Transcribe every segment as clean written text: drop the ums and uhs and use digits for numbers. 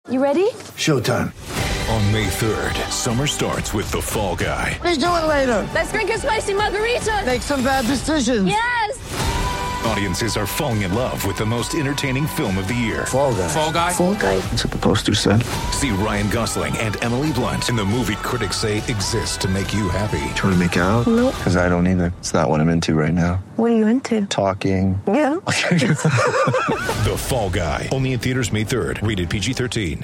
You ready? Showtime. On May 3rd, summer starts with The Fall Guy. Let's do it later. Let's drink a spicy margarita. Make some bad decisions. Yes! Audiences are falling in love with the most entertaining film of the year. Fall Guy. Fall Guy? Fall Guy. That's what the poster said. See Ryan Gosling and Emily Blunt in the movie critics say exists to make you happy. Trying to make it out? Nope. Because I don't either. It's not what I'm into right now. What are you into? Talking. Yeah. The Fall Guy. Only in theaters May 3rd. Rated PG-13.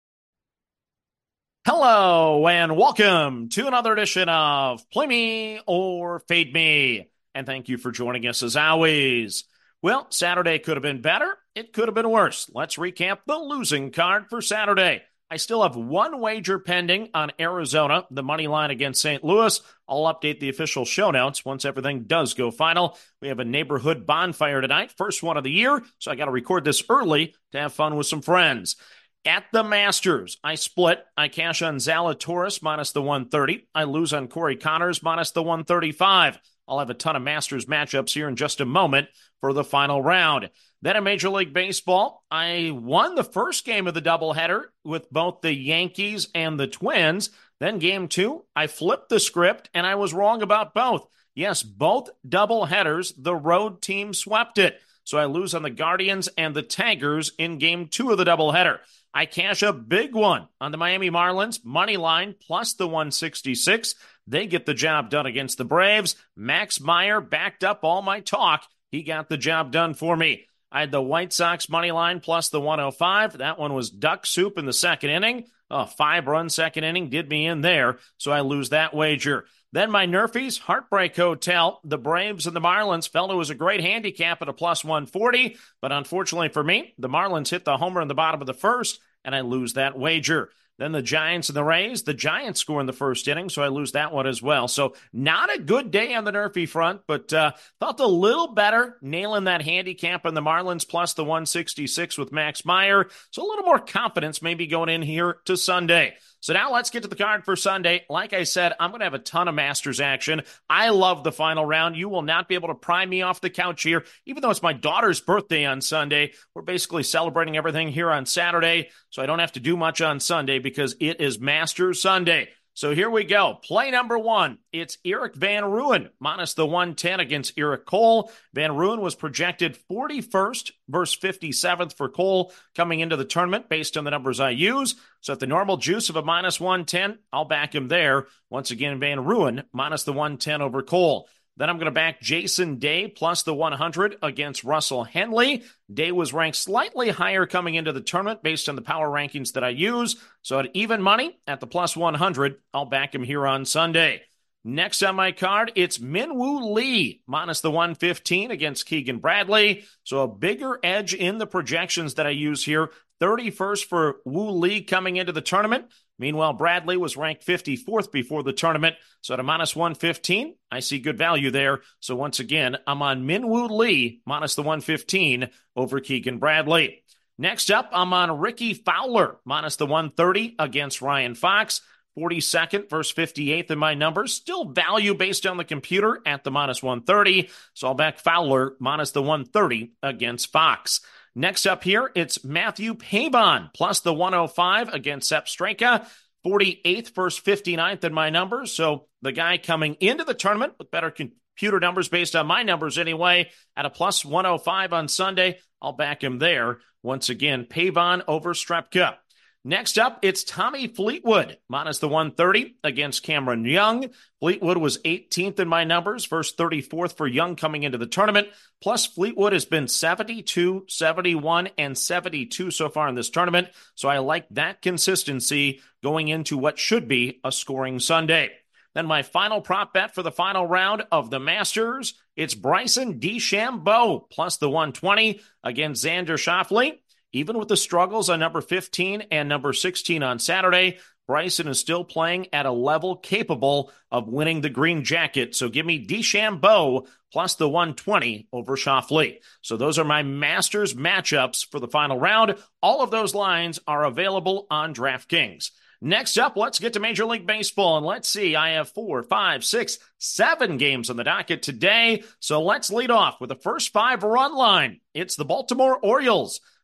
Hello and welcome to another edition of Play Me or Fade Me. And thank you for joining us as always. Well, Saturday could have been better. It could have been worse. Let's recap the losing card for Saturday. I still have one wager pending on Arizona, the money line against St. Louis. I'll update the official show notes once everything does go final. We have a neighborhood bonfire tonight, first one of the year, so I got to record this early to have fun with some friends. At the Masters, I split. I cash on Zalatoris minus the 130. I lose on Corey Connors minus the 135. I'll have a ton of Masters matchups here in just a moment for the final round. Then in Major League Baseball, I won the first game of the doubleheader with both the Yankees and the Twins. Then game two, I flipped the script and I was wrong about both. Yes, both doubleheaders, the road team swept it. So I lose on the Guardians and the Tigers in game two of the doubleheader. I cash a big one on the Miami Marlins, money line plus the 166. They get the job done against the Braves. Max Meyer backed up all my talk. He got the job done for me. I had the White Sox money line plus the 105. That one was duck soup in the second inning. A 5-run second inning did me in there, so I lose that wager. Then my Nerfies, Heartbreak Hotel. The Braves and the Marlins felt it was a great handicap at a plus 140, but unfortunately for me, the Marlins hit the homer in the bottom of the first, and I lose that wager. Then the Giants and the Rays. The Giants score in the first inning, so I lose that one as well. So not a good day on the Nerfy front, but felt a little better nailing that handicap on the Marlins plus the 166 with Max Meyer. So a little more confidence maybe going in here to Sunday. So now let's get to the card for Sunday. Like I said, I'm going to have a ton of Masters action. I love the final round. You will not be able to pry me off the couch here, even though it's my daughter's birthday on Sunday. We're basically celebrating everything here on Saturday, so I don't have to do much on Sunday because it is Masters Sunday. So here we go. Play number one. It's Erik van Rooyen minus the 110 against Eric Cole. Van Rooyen was projected 41st versus 57th for Cole coming into the tournament based on the numbers I use. So at the normal juice of a minus 110, I'll back him there. Once again, Van Rooyen minus the 110 over Cole. Then I'm going to back Jason Day plus the 100 against Russell Henley. Day was ranked slightly higher coming into the tournament based on the power rankings that I use. So at even money at the plus 100, I'll back him here on Sunday. Next on my card, it's Minwoo Lee minus the 115 against Keegan Bradley. So a bigger edge in the projections that I use here. 31st for Woo Lee coming into the tournament. Meanwhile, Bradley was ranked 54th before the tournament. So at a minus 115, I see good value there. So once again, I'm on Minwoo Lee minus the 115 over Keegan Bradley. Next up, I'm on Ricky Fowler minus the 130 against Ryan Fox. 42nd versus 58th in my numbers. Still value based on the computer at the minus 130. So I'll back Fowler minus the 130 against Fox. Next up here, it's Matthew Pabon plus the 105 against Sepp Straka. 48th versus 59th in my numbers. So the guy coming into the tournament with better computer numbers based on my numbers anyway, at a plus 105 on Sunday, I'll back him there. Once again, Pabon over Strepka. Next up, it's Tommy Fleetwood, minus the 130 against Cameron Young. Fleetwood was 18th in my numbers, versus 34th for Young coming into the tournament. Plus, Fleetwood has been 72, 71, and 72 so far in this tournament. So I like that consistency going into what should be a scoring Sunday. Then my final prop bet for the final round of the Masters, it's Bryson DeChambeau, plus the 120 against Xander Schauffele. Even with the struggles on number 15 and number 16 on Saturday, Bryson is still playing at a level capable of winning the green jacket. So give me DeChambeau plus the 120 over Schauffele. So those are my Masters matchups for the final round. All of those lines are available on DraftKings. Next up, let's get to Major League Baseball, and let's see, I have 4, 5, 6, 7 games on the docket today. So let's lead off with the first 5 run line. It's the Baltimore Orioles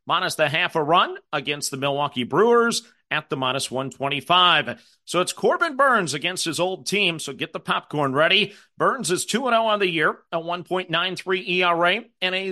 minus the half a run against the Milwaukee Brewers at the minus 125. So it's Corbin Burnes against his old team, so get the popcorn ready. Burnes is 2-0 on the year, a 1.93 ERA, and a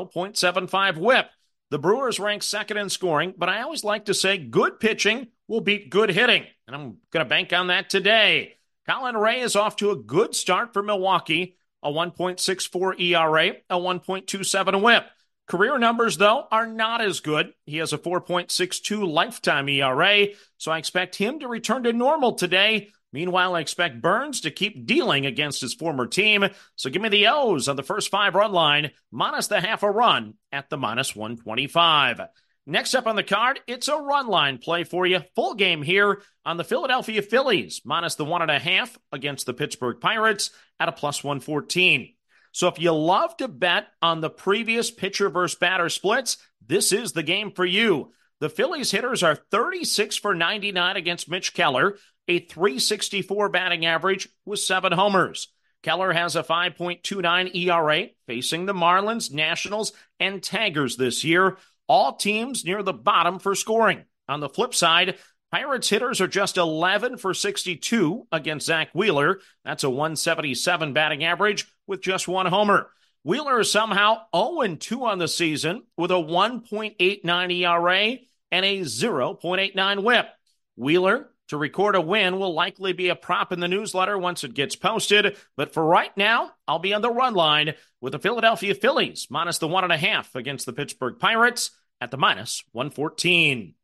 0.75 whip. The Brewers rank second in scoring, but I always like to say good pitching will beat good hitting, and I'm going to bank on that today. Colin Rea is off to a good start for Milwaukee, a 1.64 ERA, a 1.27 whip. Career numbers, though, are not as good. He has a 4.62 lifetime ERA, so I expect him to return to normal today. Meanwhile, I expect Burnes to keep dealing against his former team, so give me the O's on the first 5-run line, minus the half a run at the minus 125. Next up on the card, it's a run line play for you. Full game here on the Philadelphia Phillies, minus the 1.5 against the Pittsburgh Pirates at a plus 114. So if you love to bet on the previous pitcher versus batter splits, this is the game for you. The Phillies hitters are 36 for 99 against Mitch Keller, a 364 batting average with 7 homers. Keller has a 5.29 ERA facing the Marlins, Nationals, and Tigers this year. All teams near the bottom for scoring. On the flip side, Pirates hitters are just 11 for 62 against Zach Wheeler. That's a 177 batting average with just 1 homer. Wheeler is somehow 0-2 on the season with a 1.89 ERA and a 0.89 whip. Wheeler, to record a win, will likely be a prop in the newsletter once it gets posted. But for right now, I'll be on the run line with the Philadelphia Phillies, minus the 1.5 against the Pittsburgh Pirates at the minus 114.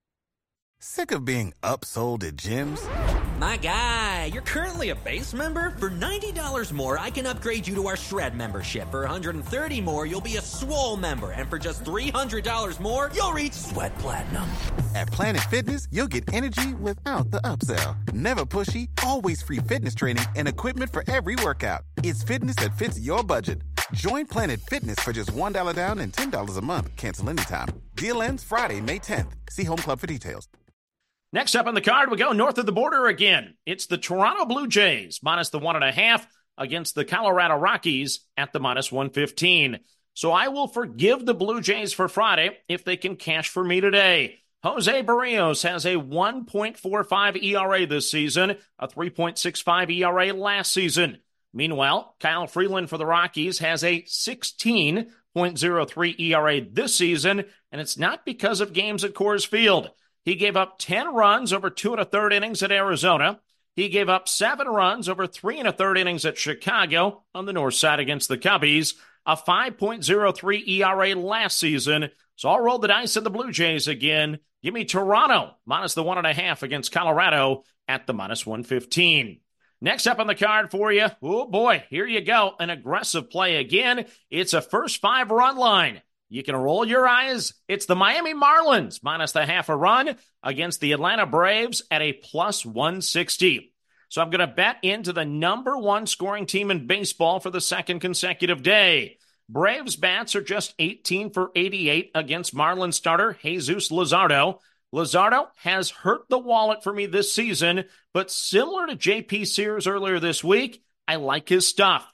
Sick of being upsold at gyms? My guy, you're currently a base member? For $90 more, I can upgrade you to our Shred membership. For $130 more, you'll be a Swole member. And for just $300 more, you'll reach Sweat Platinum. At Planet Fitness, you'll get energy without the upsell. Never pushy, always free fitness training and equipment for every workout. It's fitness that fits your budget. Join Planet Fitness for just $1 down and $10 a month. Cancel anytime. Deal ends Friday, May 10th. See Home Club for details. Next up on the card, we go north of the border again. It's the Toronto Blue Jays, minus the 1.5 against the Colorado Rockies at the minus 115. So I will forgive the Blue Jays for Friday if they can cash for me today. Jose Barrios has a 1.45 ERA this season, a 3.65 ERA last season. Meanwhile, Kyle Freeland for the Rockies has a 16.03 ERA this season, and it's not because of games at Coors Field. He gave up 10 runs over 2 1/3 innings at Arizona. He gave up 7 runs over 3 1/3 innings at Chicago on the north side against the Cubbies, a 5.03 ERA last season. So I'll roll the dice at the Blue Jays again. Give me Toronto, minus the 1.5 against Colorado at the minus 115. Next up on the card for you, oh boy, here you go, an aggressive play again. It's a first 5-run line. You can roll your eyes. It's the Miami Marlins, minus the half a run against the Atlanta Braves at a plus 160. So I'm going to bet into the number 1 scoring team in baseball for the second consecutive day. Braves bats are just 18 for 88 against Marlins starter Jesus Luzardo. Luzardo has hurt the wallet for me this season, but similar to J.P. Sears earlier this week, I like his stuff.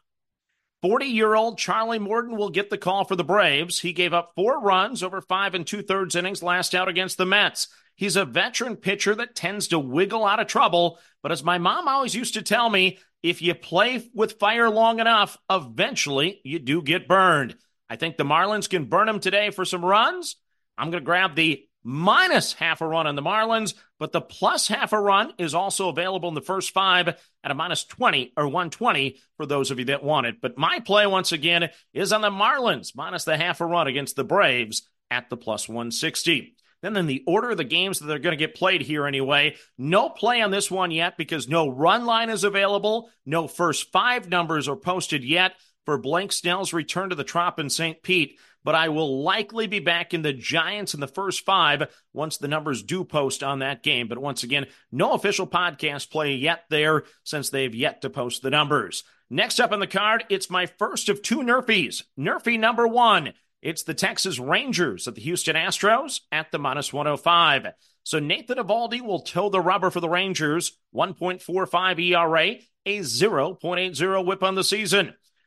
40-year-old Charlie Morton will get the call for the Braves. He gave up 4 runs over 5 2/3 innings last out against the Mets. He's a veteran pitcher that tends to wiggle out of trouble, but as my mom always used to tell me, if you play with fire long enough, eventually you do get burned. I think the Marlins can burn him today for some runs. I'm going to grab the minus half a run on the Marlins, but the plus half a run is also available in the first 5 at a minus 20 or 120 for those of you that want it. But my play, once again, is on the Marlins, minus the half a run against the Braves at the plus 160. Then in the order of the games that are going to get played here anyway, no play on this one yet because no run line is available. No first 5 numbers are posted yet for Blake Snell's return to the Trop in St. Pete. But I will likely be back in the Giants in the first 5 once the numbers do post on that game. But once again, no official podcast play yet there since they've yet to post the numbers. Next up on the card, it's my first of 2 Nerfies. Nerfie number 1. It's the Texas Rangers at the Houston Astros at the minus 105. So Nathan Eovaldi will toe the rubber for the Rangers, 1.45 ERA, a 0.80 whip on the season.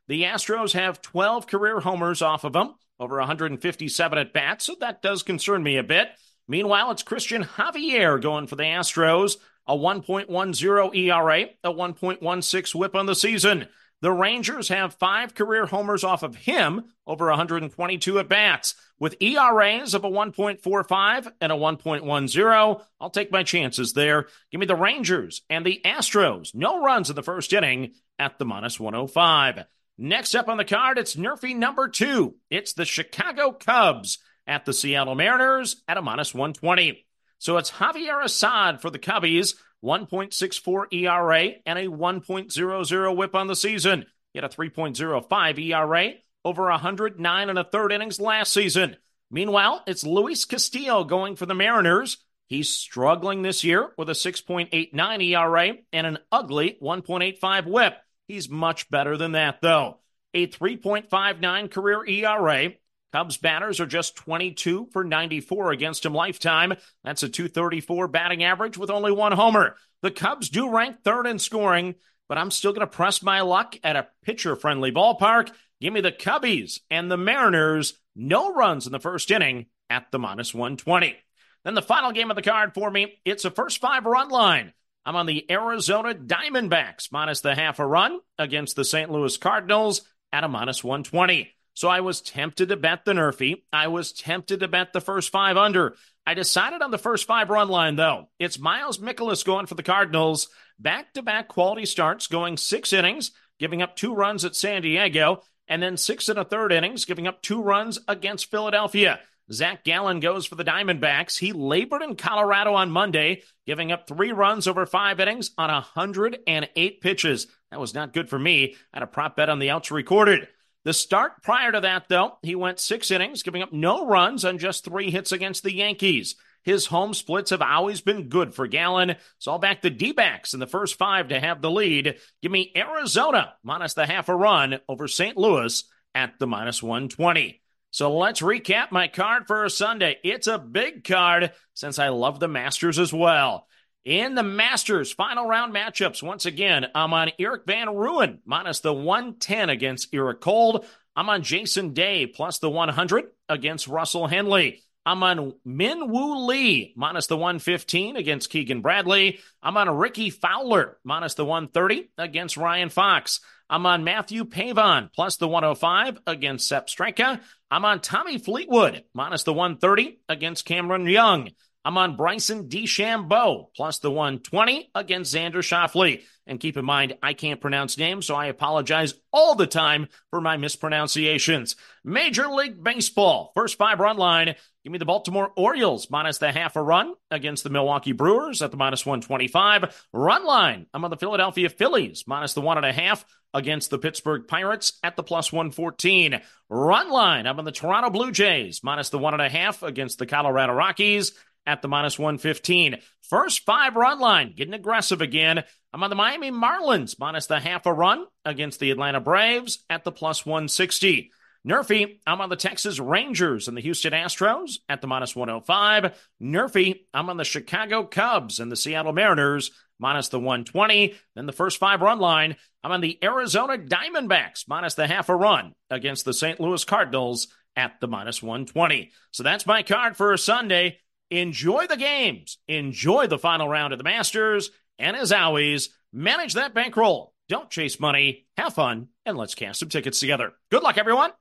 The Astros have 12 career homers off of him, over 157 at-bats, so that does concern me a bit. Meanwhile, it's Christian Javier going for the Astros, a 1.10 ERA, a 1.16 whip on the season. The Rangers have 5 career homers off of him, over 122 at-bats. With ERAs of a 1.45 and a 1.10, I'll take my chances there. Give me the Rangers and the Astros. No runs in the first inning at the -105. Next up on the card, it's Nerfy number 2. It's the Chicago Cubs at the Seattle Mariners at a -120. So it's Javier Assad for the Cubbies, 1.64 ERA and a 1.00 whip on the season. He had a 3.05 ERA over 109 and a third innings last season. Meanwhile, it's Luis Castillo going for the Mariners. He's struggling this year with a 6.89 ERA and an ugly 1.85 whip. He's much better than that, though. A 3.59 career ERA. Cubs batters are just 22 for 94 against him lifetime. That's a .234 batting average with only 1 homer. The Cubs do rank 3rd in scoring, but I'm still going to press my luck at a pitcher-friendly ballpark. Give me the Cubbies and the Mariners. No runs in the first inning at the -120. Then the final game of the card for me, it's a first 5-run line. I'm on the Arizona Diamondbacks, minus the half a run against the St. Louis Cardinals at a -120. So I was tempted to bet the Nerfy. I was tempted to bet the first 5 under. I decided on the first 5-run line, though. It's Miles Mikolas going for the Cardinals. Back-to-back quality starts, going 6 innings, giving up 2 runs at San Diego, and then 6 1/3 innings, giving up 2 runs against Philadelphia. Zach Gallen goes for the Diamondbacks. He labored in Colorado on Monday, giving up 3 runs over 5 innings on 108 pitches. That was not good for me. I had a prop bet on the outs recorded. The start prior to that, though, he went 6 innings, giving up no runs on just 3 hits against the Yankees. His home splits have always been good for Gallen, so I'll back the D-backs in the first 5 to have the lead. Give me Arizona minus the half a run over St. Louis at the -120. So let's recap my card for Sunday. It's a big card since I love the Masters as well. In the Masters final round matchups, once again, I'm on Erik van Rooyen minus the 110 against Eric Cole. I'm on Jason Day plus the 100 against Russell Henley. I'm on Min Woo Lee minus the 115 against Keegan Bradley. I'm on Ricky Fowler minus the 130 against Ryan Fox. I'm on Matthew Pavon plus the 105 against Sepp Straka. I'm on Tommy Fleetwood minus the 130 against Cameron Young. I'm on Bryson DeChambeau plus the 120 against Xander Schauffele. And keep in mind, I can't pronounce names, so I apologize all the time for my mispronunciations. Major League Baseball, first 5-run line. Give me the Baltimore Orioles minus the half a run against the Milwaukee Brewers at the -125. Run line, I'm on the Philadelphia Phillies minus the 1.5 against the Pittsburgh Pirates at the +114. Run line, I'm on the Toronto Blue Jays minus the 1.5 against the Colorado Rockies at the -115. First 5-run line, getting aggressive again. I'm on the Miami Marlins minus the half a run against the Atlanta Braves at the +160. Nerfy, I'm on the Texas Rangers and the Houston Astros at the -105. Nerfy, I'm on the Chicago Cubs and the Seattle Mariners minus the 120. Then the first 5-run line, I'm on the Arizona Diamondbacks minus the half a run against the St. Louis Cardinals at the -120. So that's my card for Sunday. Enjoy the games. Enjoy the final round of the Masters. And as always, manage that bankroll. Don't chase money. Have fun. And let's cash some tickets together. Good luck, everyone.